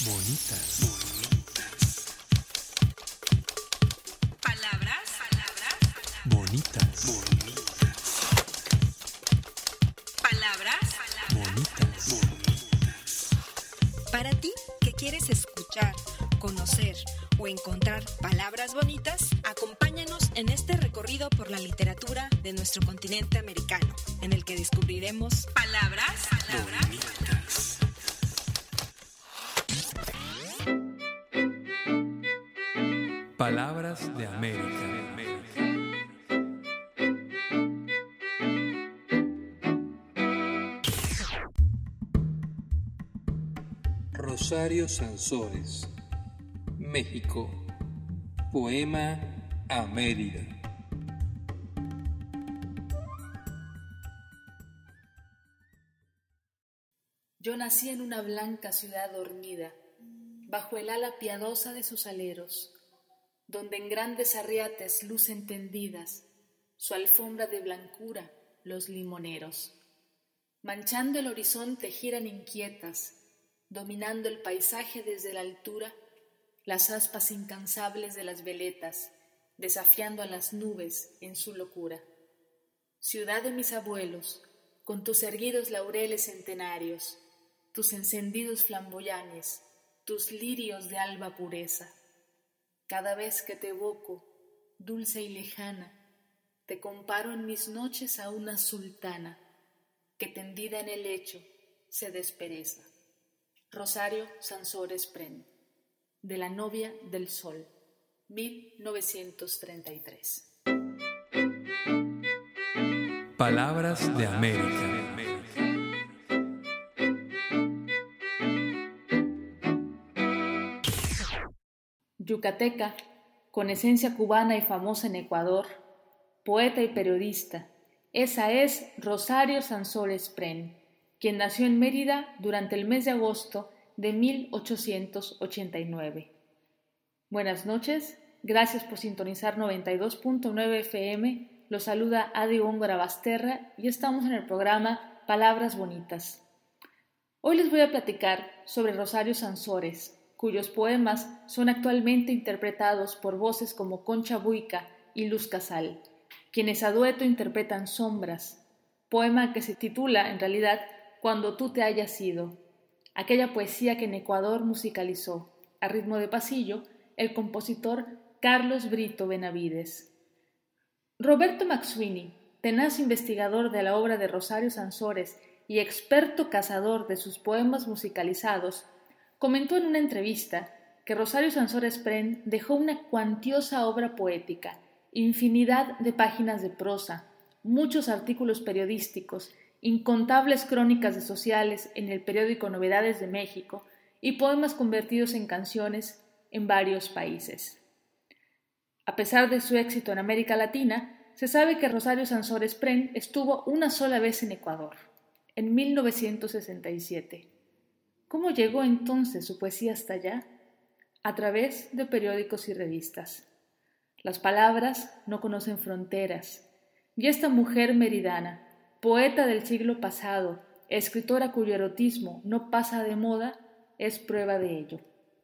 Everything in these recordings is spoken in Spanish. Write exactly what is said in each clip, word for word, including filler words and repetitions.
Bonitas. Bonitas. Palabras, palabras, Bonitas. bonitas. Palabras, palabras, Bonitas. Para ti que quieres escuchar, conocer o encontrar palabras bonitas, acompáñanos en este recorrido por la literatura de nuestro continente americano, en el que descubriremos palabras, palabras. Bonitas. Palabras de América. Rosario Sansores, México. Poema a Mérida. Yo nací en una blanca ciudad dormida, bajo el ala piadosa de sus aleros, donde en grandes arriates lucen tendidas su alfombra de blancura los limoneros. Manchando el horizonte giran inquietas, dominando el paisaje desde la altura, las aspas incansables de las veletas, desafiando a las nubes en su locura. Ciudad de mis abuelos, con tus erguidos laureles centenarios, tus encendidos flamboyanes, tus lirios de alba pureza. Cada vez que te evoco, dulce y lejana, te comparo en mis noches a una sultana que tendida en el lecho se despereza. Rosario Sansores Pren, de La novia del sol, mil novecientos treinta y tres. Palabras de América. Yucateca, con esencia cubana y famosa en Ecuador, poeta y periodista, esa es Rosario Sansores Pren, quien nació en Mérida durante el mes de agosto de mil ochocientos ochenta y nueve. Buenas noches, gracias por sintonizar noventa y dos punto nueve F M, los saluda Adi Góngora Basterra y estamos en el programa Palabras Bonitas. Hoy les voy a platicar sobre Rosario Sansores, cuyos poemas son actualmente interpretados por voces como Concha Buica y Luz Casal, quienes a dueto interpretan Sombras, poema que se titula, en realidad, Cuando tú te hayas ido, aquella poesía que en Ecuador musicalizó, a ritmo de pasillo, el compositor Carlos Brito Benavides. Roberto McSweeney, tenaz investigador de la obra de Rosario Sansores y experto cazador de sus poemas musicalizados, comentó en una entrevista que Rosario Sansores Pren dejó una cuantiosa obra poética, infinidad de páginas de prosa, muchos artículos periodísticos, incontables crónicas de sociales en el periódico Novedades de México y poemas convertidos en canciones en varios países. A pesar de su éxito en América Latina, se sabe que Rosario Sansores Pren estuvo una sola vez en Ecuador, en mil novecientos sesenta y siete. ¿Cómo llegó entonces su poesía hasta allá? A través de periódicos y revistas. Las palabras no conocen fronteras, y esta mujer meridana, poeta del siglo pasado, escritora cuyo erotismo no pasa de moda, es prueba de ello.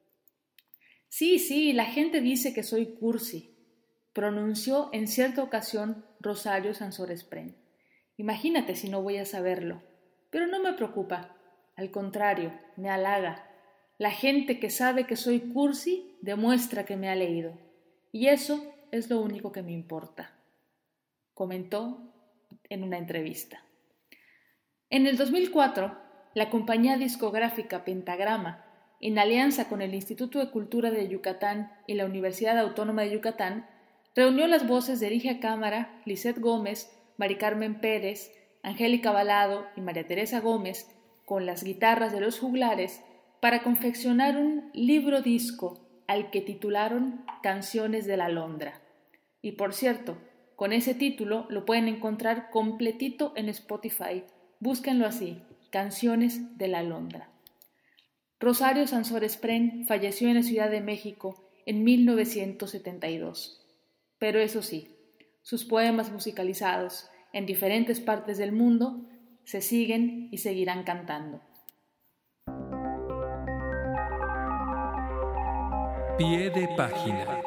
Sí, sí, la gente dice que soy cursi, pronunció en cierta ocasión Rosario Sansores Pren. Imagínate si no voy a saberlo, pero no me preocupa, al contrario, me halaga. La gente que sabe que soy cursi demuestra que me ha leído, y eso es lo único que me importa, comentó en una entrevista. En el dos mil cuatro, la compañía discográfica Pentagrama, en alianza con el Instituto de Cultura de Yucatán y la Universidad Autónoma de Yucatán, reunió las voces de Erigia Cámara, Lisette Gómez, Mari Carmen Pérez, Angélica Balado y María Teresa Gómez con las guitarras de los juglares para confeccionar un libro disco al que titularon Canciones de la Alondra. Y por cierto, con ese título lo pueden encontrar completito en Spotify. Búsquenlo así, Canciones de la Alondra. Rosario Sansores Pren falleció en la Ciudad de México en mil novecientos setenta y dos. Pero eso sí, sus poemas musicalizados en diferentes partes del mundo se siguen y seguirán cantando. Pie de página.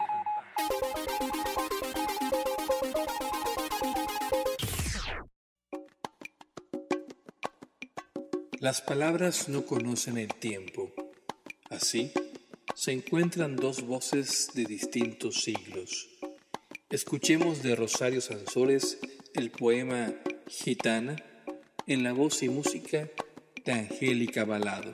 Las palabras no conocen el tiempo. Así, se encuentran dos voces de distintos siglos. Escuchemos de Rosario Sansores el poema Gitana en la voz y música de Angélica Balado.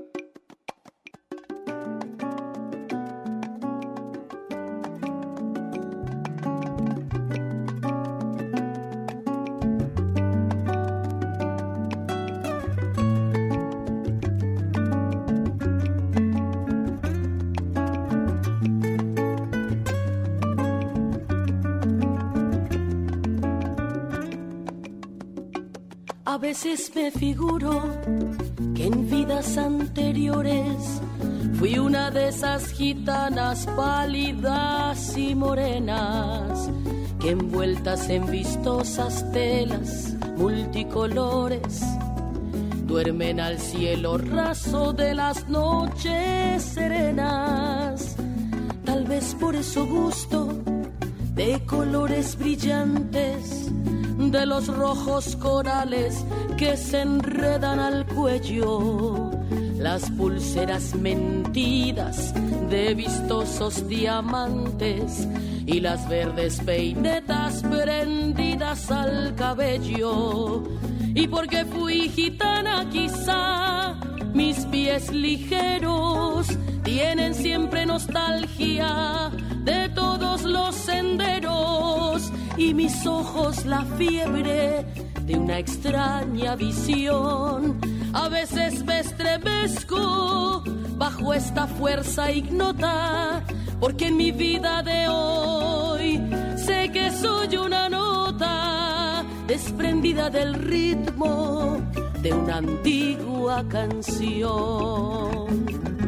A veces me figuro que en vidas anteriores fui una de esas gitanas pálidas y morenas que envueltas en vistosas telas multicolores duermen al cielo raso de las noches serenas. Tal vez por eso gusto de colores brillantes, de los rojos corales que se enredan al cuello, las pulseras mentidas de vistosos diamantes y las verdes peinetas prendidas al cabello. Y porque fui gitana quizá mis pies ligeros tienen siempre nostalgia de todos los senderos y mis ojos la fiebre de una extraña visión. A veces me estremezco bajo esta fuerza ignota, porque en mi vida de hoy sé que soy una nota desprendida del ritmo de una antigua canción.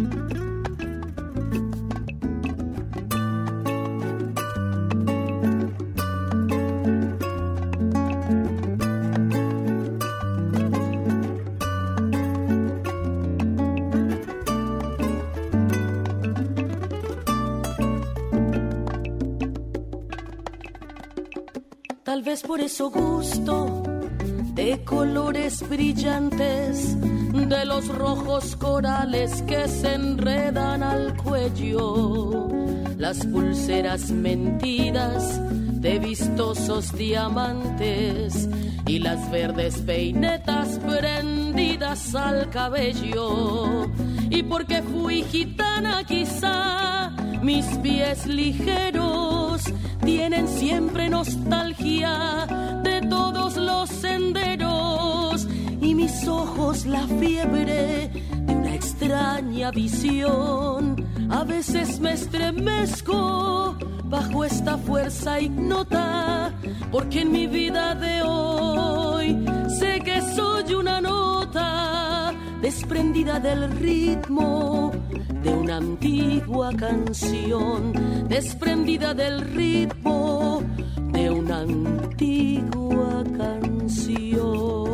Tal vez por eso gusto de colores brillantes, de los rojos corales que se enredan al cuello, las pulseras mentidas de vistosos diamantes y las verdes peinetas prendidas al cabello. Y porque fui gitana quizá mis pies ligeros tienen siempre nostalgia de todos los senderos y mis ojos la fiebre de una extraña visión. A veces me estremezco bajo esta fuerza ignota, porque en mi vida de hoy sé que soy una nota desprendida del ritmo de una antigua canción, desprendida del ritmo de una antigua canción.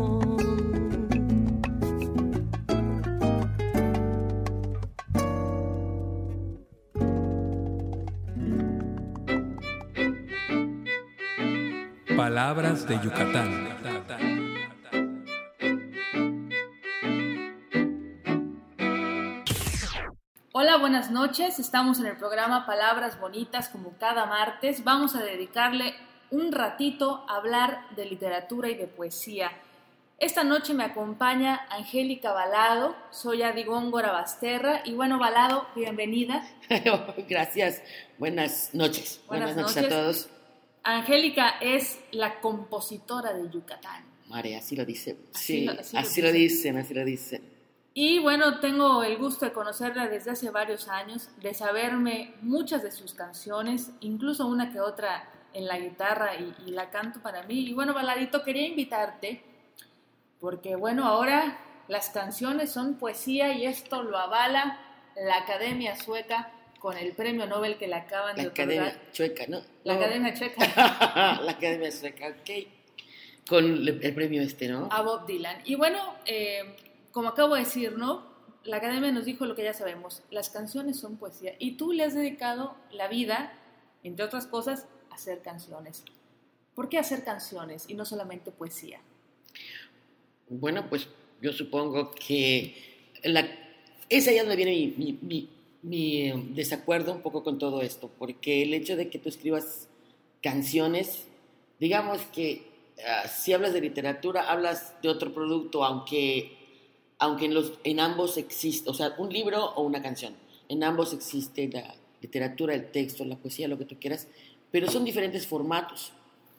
Palabras de Yucatán. Hola, buenas noches. Estamos en el programa Palabras Bonitas como cada martes. Vamos a dedicarle un ratito a hablar de literatura y de poesía. Esta noche me acompaña Angélica Balado. Soy Adi Góngora Basterra. Y bueno, Balado, bienvenida. Gracias. Buenas noches. Buenas, Buenas noches, noches a todos. Angélica es la compositora de Yucatán. Mare, así lo dicen. Así Sí, lo- así así, lo lo dicen. dicen, así lo dicen. Y bueno, tengo el gusto de conocerla desde hace varios años, de saberme muchas de sus canciones, incluso una que otra en la guitarra y, y la canto para mí. Y bueno, Baladito, quería invitarte porque bueno, ahora las canciones son poesía y esto lo avala la Academia Sueca con el premio Nobel que le acaban La de otorgar. Academia Chueca, ¿no? La No. Academia Checa La Academia Sueca, ok. Con el, el premio este, ¿no? a Bob Dylan. Y bueno, eh, como acabo de decir, ¿no? la academia nos dijo lo que ya sabemos, las canciones son poesía y tú le has dedicado la vida, entre otras cosas, a hacer canciones. ¿Por qué hacer canciones y no solamente poesía? Bueno, pues yo supongo que la, es allá donde viene mi, mi, mi, mi eh, desacuerdo un poco con todo esto, porque el hecho de que tú escribas canciones, digamos que uh, si hablas de literatura, hablas de otro producto, aunque, aunque en, los, en ambos existe, o sea, un libro o una canción, en ambos existe la literatura, el texto, la poesía, lo que tú quieras, pero son diferentes formatos.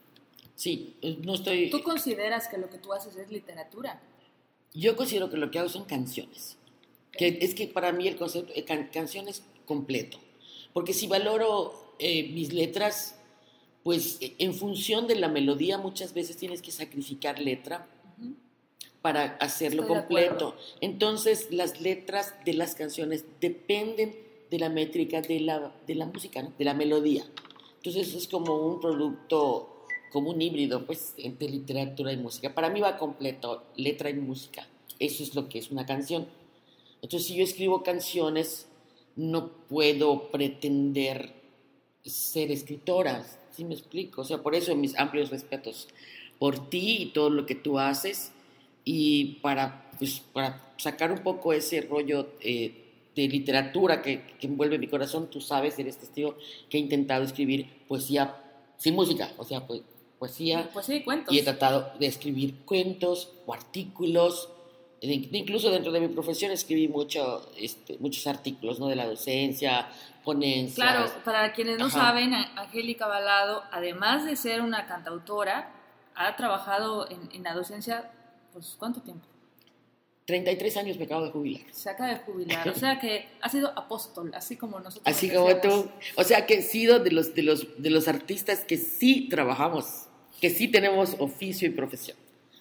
Sí, no estoy... ¿Tú consideras que lo que tú haces es literatura? Yo considero que lo que hago son canciones. Que es que para mí el concepto de can, canción es completo. Porque si valoro eh, mis letras, pues en función de la melodía muchas veces tienes que sacrificar letra uh-huh. para hacerlo Estoy completo. Entonces las letras de las canciones dependen de la métrica de la, de la música, ¿no? De la melodía. Entonces es como un producto... como un híbrido, pues, entre literatura y música. Para mí va completo, letra y música. Eso es lo que es una canción. Entonces, si yo escribo canciones, no puedo pretender ser escritora, ¿sí me explico? O sea, por eso mis amplios respetos por ti y todo lo que tú haces, y para, pues, para sacar un poco ese rollo eh, de literatura que, que envuelve mi corazón, tú sabes, eres testigo, que he intentado escribir poesía sin música, o sea, pues, poesía, pues sí, cuentos. Y he tratado de escribir cuentos o artículos, incluso dentro de mi profesión escribí mucho, este, muchos artículos, ¿no? De la docencia, ponencias. Claro, para quienes no Ajá. saben, Angélica Balado, además de ser una cantautora, ha trabajado en, en la docencia, pues, ¿cuánto tiempo? treinta y tres años me acabo de jubilar. Se acaba de jubilar, o sea que ha sido apóstol, así como nosotros. Así como tú, o sea que he sido de los, de los, de los artistas que sí trabajamos, que sí tenemos oficio y profesión.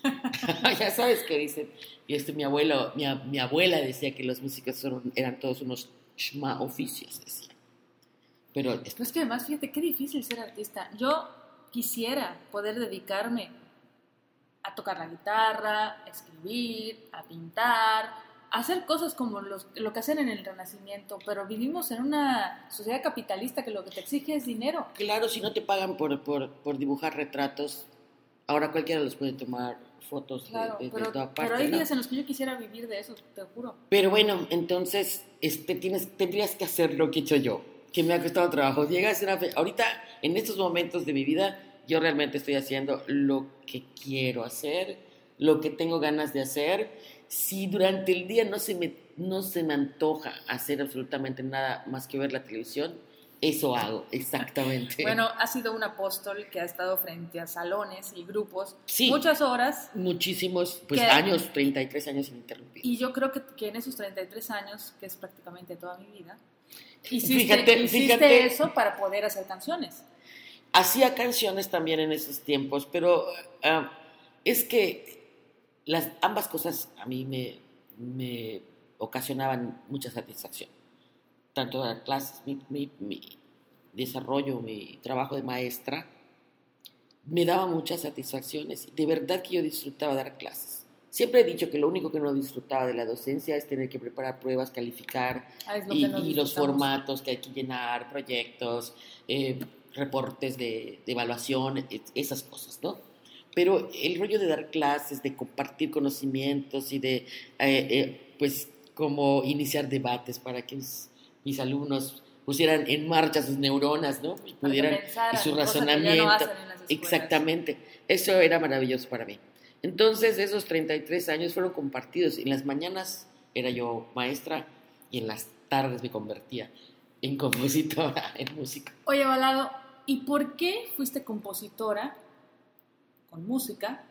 Ya sabes qué dicen. Y este, mi, abuelo, mi, mi abuela decía que los músicos son, eran todos unos shma oficios, decía. Pero es que además, fíjate, qué difícil ser artista. Yo quisiera poder dedicarme a tocar la guitarra, a escribir, a pintar, a hacer cosas como los, lo que hacen en el Renacimiento, pero vivimos en una sociedad capitalista que lo que te exige es dinero. Claro, si no te pagan por, por, por dibujar retratos, ahora cualquiera los puede tomar fotos claro, de, de, pero, de toda parte. Pero hay ¿no? días en los que yo quisiera vivir de eso, te juro. Pero bueno, entonces este, tienes, tendrías que hacer lo que he hecho yo, que me ha costado trabajo. Llegas a una, ahorita, en estos momentos de mi vida, yo realmente estoy haciendo lo que quiero hacer, lo que tengo ganas de hacer. Si durante el día no se me, no se me antoja hacer absolutamente nada más que ver la televisión, eso hago, exactamente. Bueno, ha sido un apóstol que ha estado frente a salones y grupos sí, muchas horas. Muchísimos, pues que, años, treinta y tres años ininterrumpidos. Y yo creo que, que en esos treinta y tres años, que es prácticamente toda mi vida, hiciste, fíjate, hiciste fíjate, eso para poder hacer canciones. Hacía canciones también en esos tiempos, pero uh, es que las, ambas cosas a mí me, me ocasionaban mucha satisfacción. Tanto dar clases, mi, mi, mi desarrollo, mi trabajo de maestra, me daba muchas satisfacciones. De verdad que yo disfrutaba dar clases. Siempre he dicho que lo único que no disfrutaba de la docencia es tener que preparar pruebas, calificar, ah, es lo y, que no y los formatos que hay que llenar, proyectos, eh, reportes de, de evaluación, esas cosas, ¿no? Pero el rollo de dar clases, de compartir conocimientos y de, eh, eh, pues, como iniciar debates para que mis, mis alumnos pusieran en marcha sus neuronas, ¿no? Y pudieran, pensaran, y su cosa razonamiento. que ya no hacen en las escuelas. Exactamente. Eso era maravilloso para mí. Entonces, esos treinta y tres años fueron compartidos. En las mañanas era yo maestra y en las tardes me convertía en compositora, en música. Oye, Balado, ¿y por qué fuiste compositora con música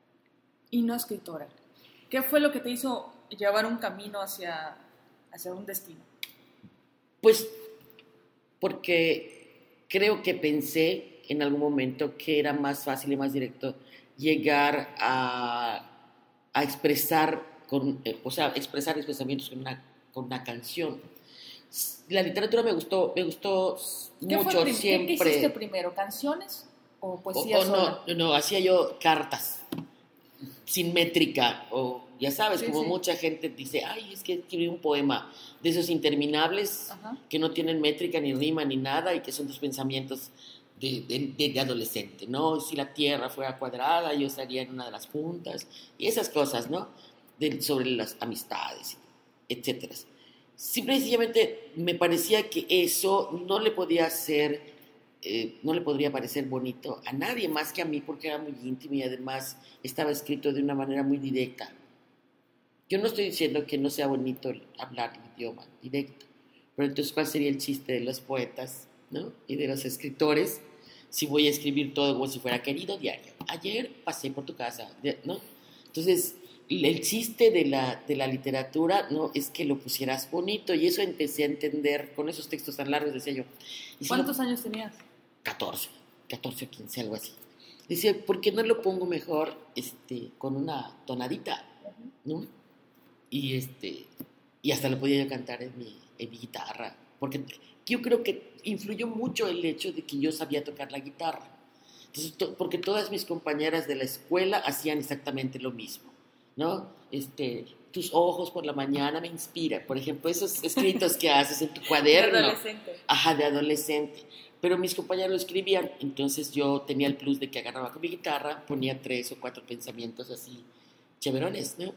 y no escritora? ¿Qué fue lo que te hizo llevar un camino hacia, hacia un destino? Pues porque creo que pensé en algún momento que era más fácil y más directo llegar a, a expresar, con, o sea, expresar mis pensamientos con una, con una canción. La literatura me gustó, me gustó ¿Qué mucho fue, siempre. ¿Qué hiciste primero, canciones o poesía o, o sola? no, no, hacía yo cartas sin métrica o ya sabes, Sí, como sí. mucha gente dice, ay, es que escribí un poema de esos interminables Ajá. que no tienen métrica, ni rima, ni nada, y que son tus pensamientos de, de, de- de adolescente, ¿no? Si la tierra fuera cuadrada, yo estaría en una de las puntas, y esas cosas, ¿no? De- sobre las amistades, etcétera. Simple y sencillamente me parecía que eso no le podía hacer, eh, no le podría parecer bonito a nadie más que a mí, porque era muy íntimo y además estaba escrito de una manera muy directa. Yo no estoy diciendo que no sea bonito hablar el idioma directo, pero entonces, ¿cuál sería el chiste de los poetas, ¿no? Y de los escritores? Si voy a escribir todo como si fuera querido diario. Ayer pasé por tu casa, ¿no? Entonces, el chiste de la, de la literatura, ¿no? Es que lo pusieras bonito, y eso empecé a entender con esos textos tan largos, decía yo. Y si ¿Cuántos lo- años tenías? catorce, catorce o quince, algo así. Decía, ¿por qué no lo pongo mejor este, con una tonadita, ¿no? Y, este, y hasta lo podía yo cantar en mi, en mi guitarra, porque yo creo que influyó mucho el hecho de que yo sabía tocar la guitarra. Entonces, to- porque todas mis compañeras de la escuela hacían exactamente lo mismo, ¿no? Este, tus ojos por la mañana me inspiran, por ejemplo, esos escritos que haces en tu cuaderno. Adolescente. Ajá, de adolescente. Pero mis compañeros lo escribían, entonces yo tenía el plus de que agarraba con mi guitarra, ponía tres o cuatro pensamientos así chéverones, ¿no?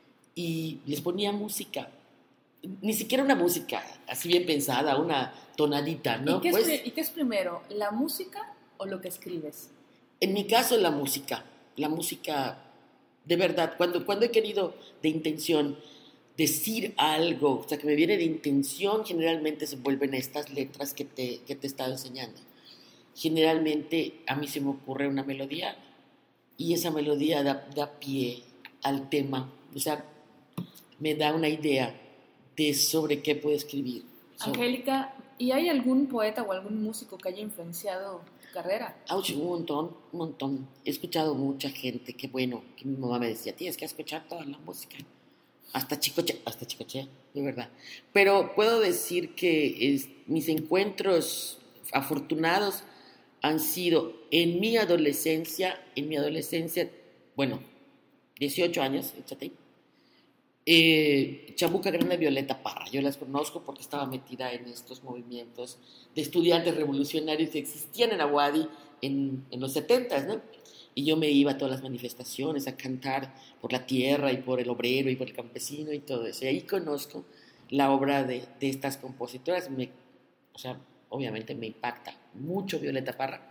Y les ponía música. Ni siquiera una música así bien pensada, una tonadita, ¿no? ¿Y, qué es, Pues, pri- ¿Y qué es primero, la música o lo que escribes? en mi caso, la música. La música, de verdad, cuando, cuando he querido de intención decir algo, o sea, que me viene de intención, generalmente se vuelven estas letras que te, que te he estado enseñando. Generalmente a mí se me ocurre una melodía y esa melodía da, da pie al tema, o sea, me da una idea de sobre qué puedo escribir. Sobre- Angélica, ¿y hay algún poeta o algún músico que haya influenciado tu carrera? Ah, sí, un montón, un montón. He escuchado mucha gente, que bueno, que mi mamá me decía, tienes que escuchar toda la música. Hasta Chicoche, hasta Chicoche, de verdad. Pero puedo decir que es- mis encuentros afortunados han sido en mi adolescencia, en mi adolescencia, bueno, dieciocho años, échate ahí. Eh, Chabuca Grande, Violeta Parra, yo las conozco porque estaba metida en estos movimientos de estudiantes revolucionarios que existían en Aguadi en, en los setentas, ¿no? Y yo me iba a todas las manifestaciones a cantar por la tierra y por el obrero y por el campesino y todo eso. Y ahí conozco la obra de, de estas compositoras. Me, o sea, obviamente me impacta mucho Violeta Parra.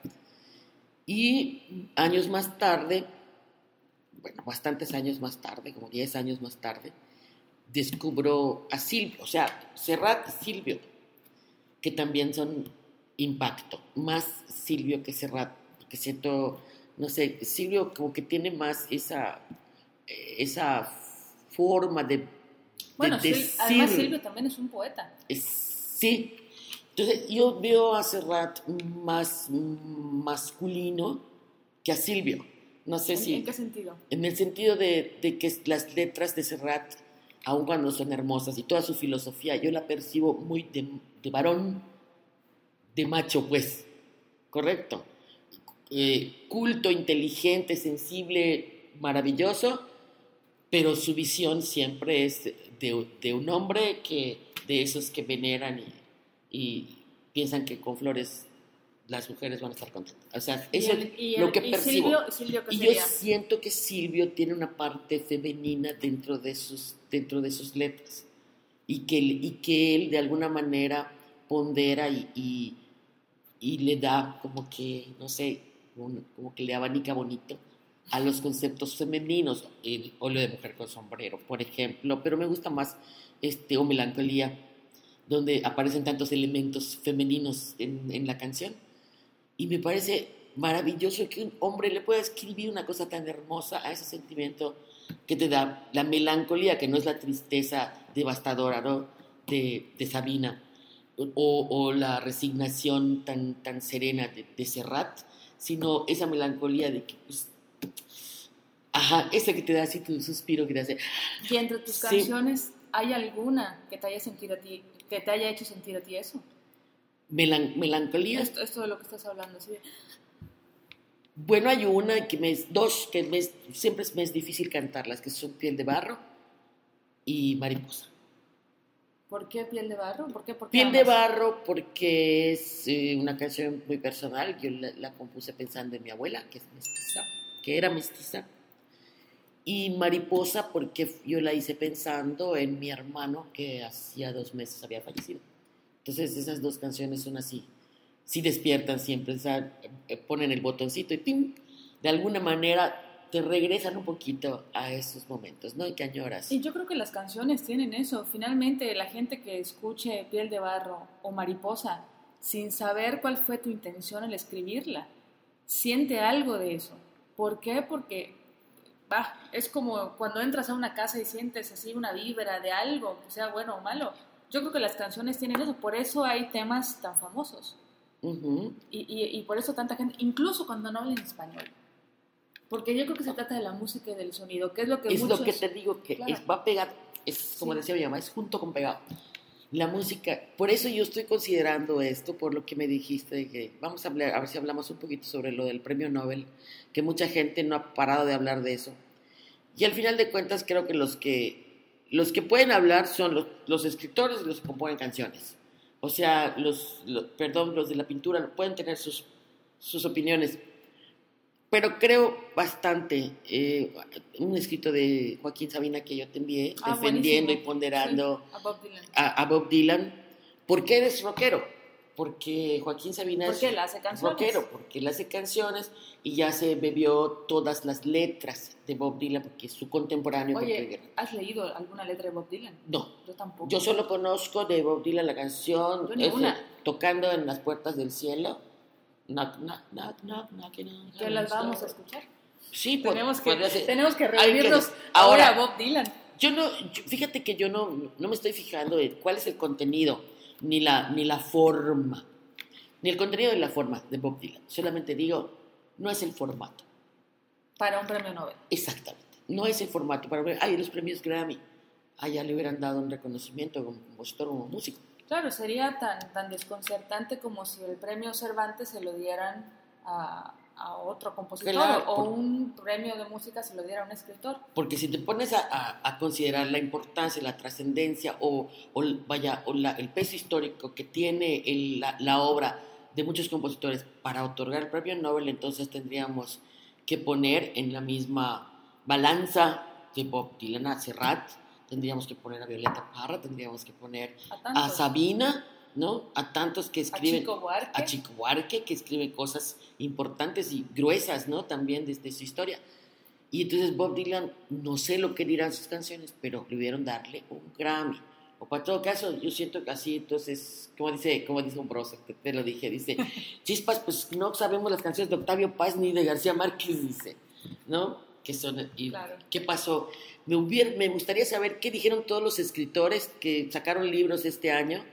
Y años más tarde, bueno, bastantes años más tarde, como diez años más tarde, descubro a Silvio, o sea, Serrat y Silvio, que también son impacto, más Silvio que Serrat, porque siento, no sé, Silvio como que tiene más esa, eh, esa forma de, de Bueno, Sil- decir. además Silvio también es un poeta. Es- sí, entonces yo veo a Serrat más masculino que a Silvio, no sé ¿En, si... en qué sentido? En el sentido de, de que las letras de Serrat, aun cuando son hermosas y toda su filosofía, yo la percibo muy de, de varón, de macho, pues, correcto. Eh, culto, inteligente, sensible, maravilloso, pero su visión siempre es de, de un hombre que, de esos que veneran y, y piensan que con flores las mujeres van a estar contentas. O sea, Y eso el- es y lo el- que y percibo. Silvio- Silvio, ¿qué y yo sería? siento que Silvio tiene una parte femenina dentro de sus, dentro de sus letras. Y que, y que él de alguna manera pondera y, y, y le da como que, no sé, un- como que le abanica bonito a los conceptos femeninos. El óleo de mujer con sombrero, por ejemplo. Pero me gusta más este, o Melancolía, donde aparecen tantos elementos femeninos en, en la canción. Y me parece maravilloso que un hombre le pueda escribir una cosa tan hermosa a ese sentimiento que te da la melancolía, que no es la tristeza devastadora, ¿no? de, de Sabina, o, o la resignación tan, tan serena de, de Serrat, sino esa melancolía de que, pues, ajá, esa que te da así tu suspiro que te hace... Y entre tus Sí. canciones, ¿hay alguna que te haya sentido a ti, que te haya hecho sentir a ti eso? Melan- melancolía. Esto, esto de lo que estás hablando, ¿sí? Bueno, hay una, que me es, dos, que me es- siempre es, me es difícil cantarlas, que son Piel de Barro y Mariposa. ¿Por qué Piel de Barro? ¿Por qué? ¿Por qué Piel de amas? Barro porque es eh, una canción muy personal. Yo la, la compuse pensando en mi abuela, que es mestiza, que era mestiza. Y Mariposa porque yo la hice pensando en mi hermano que hacía dos meses había fallecido. Entonces esas dos canciones son así, sí despiertan siempre, o sea, eh, ponen el botoncito y ¡pim! De alguna manera te regresan un poquito a esos momentos, ¿no? Y que añoras. Y yo creo que las canciones tienen eso. Finalmente, la gente que escuche Piel de Barro o Mariposa, sin saber cuál fue tu intención al escribirla, siente algo de eso. ¿Por qué? Porque bah, es como cuando entras a una casa y sientes así una vibra de algo, que sea bueno o malo. Yo creo que las canciones tienen eso. Por eso hay temas tan famosos. Ujú. Y, y, y por eso tanta gente, incluso cuando no hablan español. Porque yo creo que se trata de la música y del sonido, que es lo que Es muchos... lo que te digo, que Claro. es, va pegado, es como Sí. decía mi mamá, es junto con pegado. La música, por eso yo estoy considerando esto, por lo que me dijiste, de que vamos a hablar, a ver si hablamos un poquito sobre lo del premio Nobel, que mucha gente no ha parado de hablar de eso. Y al final de cuentas creo que los que, los que pueden hablar son los, los escritores y los que componen canciones. O sea, los, los- perdón, los de la pintura pueden tener sus, sus opiniones, pero creo bastante, eh, un escrito de Joaquín Sabina que yo te envié, Ah, defendiendo buenísimo. y ponderando Sí, a Bob Dylan. a, a Bob Dylan. ¿Por qué eres rockero? Porque Joaquín Sabina Porque es él hace canciones. rockero, porque él hace canciones y ya se bebió todas las letras de Bob Dylan, porque es su contemporáneo. Oye, porque- ¿has leído alguna letra de Bob Dylan? no, Yo tampoco. yo solo conozco de Bob Dylan la canción Yo ninguna. ese, Tocando en las puertas del cielo. Knock, knock, knock, knock, knocking on ¿Que las heaven's vamos a door. escuchar? Sí, pues, Tenemos que, podría ser. tenemos que Hay que- reunirnos ahora, ahora a Bob Dylan. Yo no, yo- fíjate que yo no, no me estoy fijando en cuál es el contenido, ni la, ni la forma, ni el contenido ni la forma de Bob Dylan. Solamente digo, no es el formato. Para un premio Nobel. Exactamente. No es el formato para ver, ay, los premios Grammy. Allá le hubieran dado un reconocimiento como compositor, como músico. Claro, sería tan, tan desconcertante como si el premio Cervantes se lo dieran a, a otro compositor Claro, o por- un premio de música se lo diera a un escritor. Porque si te pones a, a- a considerar la importancia, la trascendencia o, o el- vaya, o la- el peso histórico que tiene el- la, la obra de muchos compositores para otorgar el premio Nobel, entonces tendríamos que poner en la misma balanza de Bob Dylan a Serrat, tendríamos que poner a Violeta Parra, tendríamos que poner A a tantos. Sabina, ¿no? A tantos que A escriben... Chico Buarque. a Chico Buarque, que escribe cosas importantes y gruesas, ¿no? También desde su historia. Y entonces Bob Dylan, no sé lo que dirán sus canciones, pero le hubieron darle un Grammy. O para todo caso, yo siento que así, entonces, como dice, como dice un prócer, te, te lo dije, dice, chispas, pues no sabemos las canciones de Octavio Paz ni de García Márquez, dice, ¿no? Que son, y, Claro. ¿qué pasó? Me, hubiera, me gustaría saber qué dijeron todos los escritores que sacaron libros este año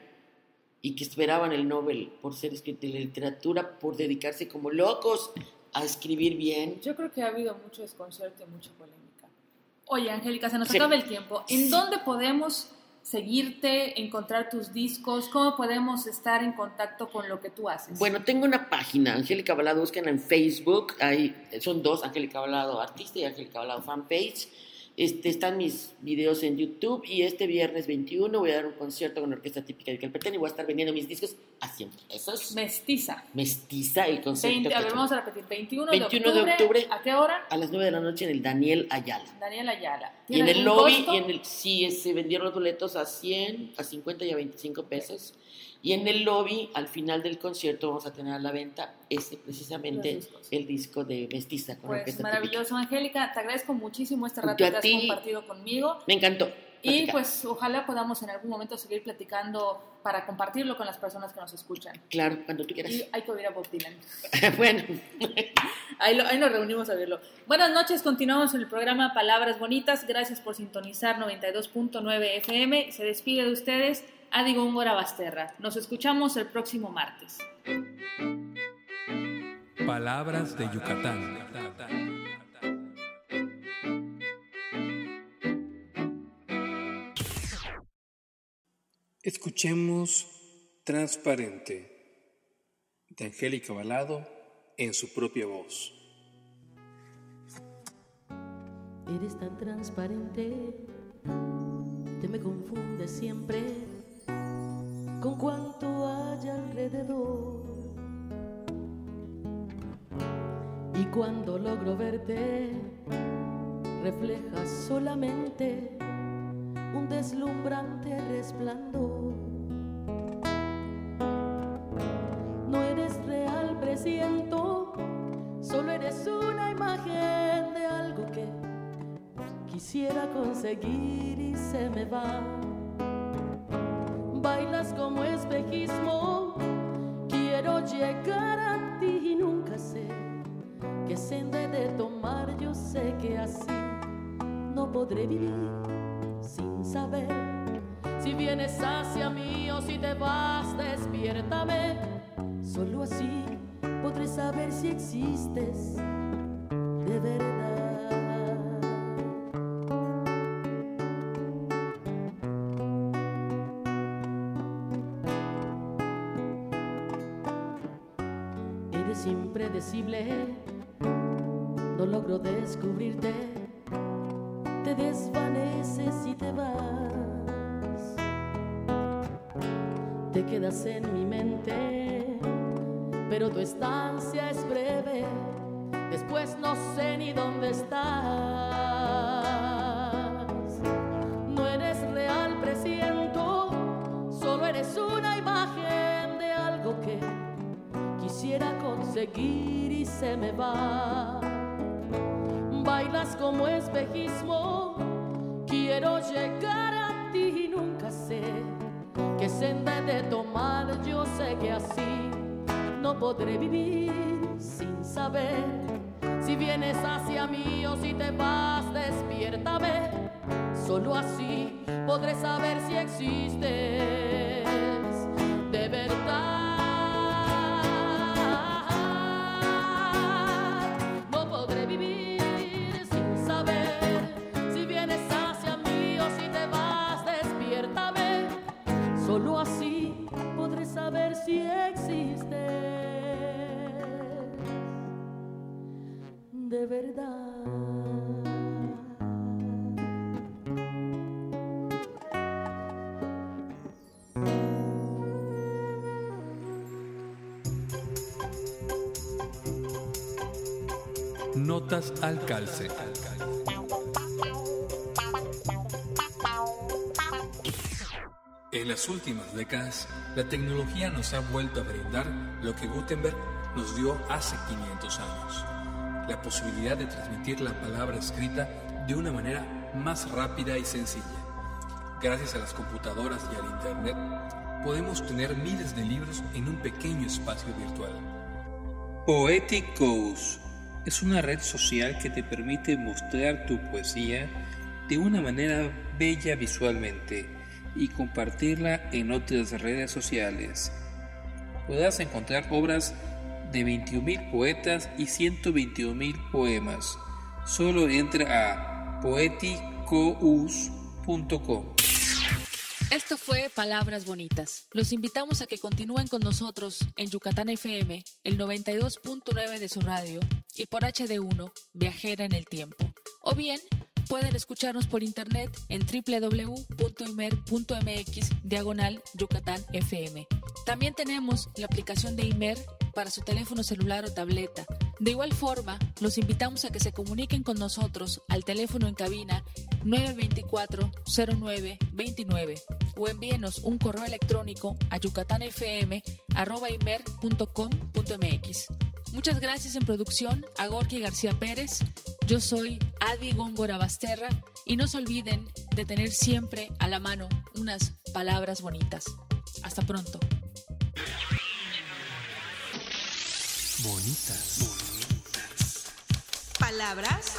y que esperaban el Nobel por ser escritores de literatura, por dedicarse como locos a escribir bien. Yo creo que ha habido mucho desconcierto y mucha polémica. Oye, Angélica, se nos Sí. acaba el tiempo. ¿En Sí. dónde podemos seguirte, encontrar tus discos? ¿Cómo podemos estar en contacto con lo que tú haces? Bueno, tengo una página, Angélica Balado, búsquenla en Facebook, ahí son dos, Angélica Balado Artista y Angélica Balado Fanpage. Este, están mis videos en YouTube y este viernes veintiuno voy a dar un concierto con la Orquesta Típica de Calpetén y voy a estar vendiendo mis discos a cien pesos. Mestiza. Mestiza, el concepto. veinte, que a ver, tengo. vamos a repetir. veintiuno, veintiuno de, de octubre, octubre. ¿A qué hora? A las nueve de la noche en el Daniel Ayala. Daniel Ayala. Y en ¿Tiene el algún lobby, costo? y en el, sí, se vendieron los boletos a cien, a cincuenta y a veinticinco pesos. Y en el lobby, al final del concierto, vamos a tener a la venta ese, precisamente, Los discos. el disco de Mestiza con Pues Orquesta maravilloso, Angélica. Te agradezco muchísimo este rato Yo que a has ti. compartido conmigo. Típica. Me encantó. Y platicar. pues ojalá podamos en algún momento seguir platicando para compartirlo con las personas que nos escuchan. Claro, cuando tú quieras. Y hay que oír a Bob Dylan. Bueno, Ahí, lo- ahí nos reunimos a verlo. Buenas noches, continuamos en el programa Palabras Bonitas. Gracias por sintonizar noventa y dos punto nueve F M. Se despide de ustedes Adi Góngora Basterra. Nos escuchamos el próximo martes. Palabras de Yucatán. Escuchemos Transparente de Angélica Balado en su propia voz. Eres tan transparente, te me confundes siempre con cuanto hay alrededor. Y cuando logro verte, reflejas solamente un deslumbrante resplandor. No eres real, presiento, solo eres una imagen de algo que quisiera conseguir y se me va. Bailas como espejismo, quiero llegar a ti y nunca sé qué senda he de tomar. Yo sé que así no podré vivir sin saber si vienes hacia mí o si te vas. Despiértame, solo así podré saber si existes de verdad. Eres impredecible, no logro descubrirte, te desvaneces y te vas. Te quedas en mi mente, pero tu estancia es breve, después no sé ni dónde estás. No eres real, presiento, solo eres una imagen de algo que quisiera conseguir y se me va. Bailas como espejismo, quiero llegar a ti y nunca sé qué senda he de tomar. Yo sé que así no podré vivir sin saber si vienes hacia mí o si te vas. Despiértame, solo así podré saber si existes de verdad. Solo así podré saber si existes de verdad. Notas al calce. En las últimas décadas, la tecnología nos ha vuelto a brindar lo que Gutenberg nos dio hace quinientos años: la posibilidad de transmitir la palabra escrita de una manera más rápida y sencilla. Gracias a las computadoras y al internet, podemos tener miles de libros en un pequeño espacio virtual. Poeticous es una red social que te permite mostrar tu poesía de una manera bella visualmente y compartirla en otras redes sociales. Podrás encontrar obras de veintiún mil poetas y ciento veintiún mil poemas. Solo entra a poeticous punto com. Esto fue Palabras Bonitas. Los invitamos a que continúen con nosotros en Yucatán F M, el noventa y dos punto nueve de su radio, y por H D uno, Viajera en el Tiempo. O bien, pueden escucharnos por internet en doble u doble u doble u punto imer punto m x diagonal Yucatán F M. También tenemos la aplicación de Imer para su teléfono celular o tableta. De igual forma, los invitamos a que se comuniquen con nosotros al teléfono en cabina nueve dos cuatro, cero nueve dos nueve o envíenos un correo electrónico a yucatanfm arroba imer punto com punto m x. Muchas gracias en producción a Gorky García Pérez. Yo soy Adi Góngora Basterra y no se olviden de tener siempre a la mano unas palabras bonitas. Hasta pronto. Bonitas. Bonitas. Palabras.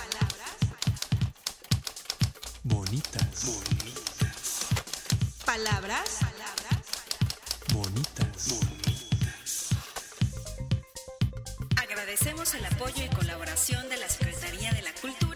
Bonitas. Bonitas. Palabras. Bonitas. Bonitas. Agradecemos el apoyo y colaboración de la Secretaría de la Cultura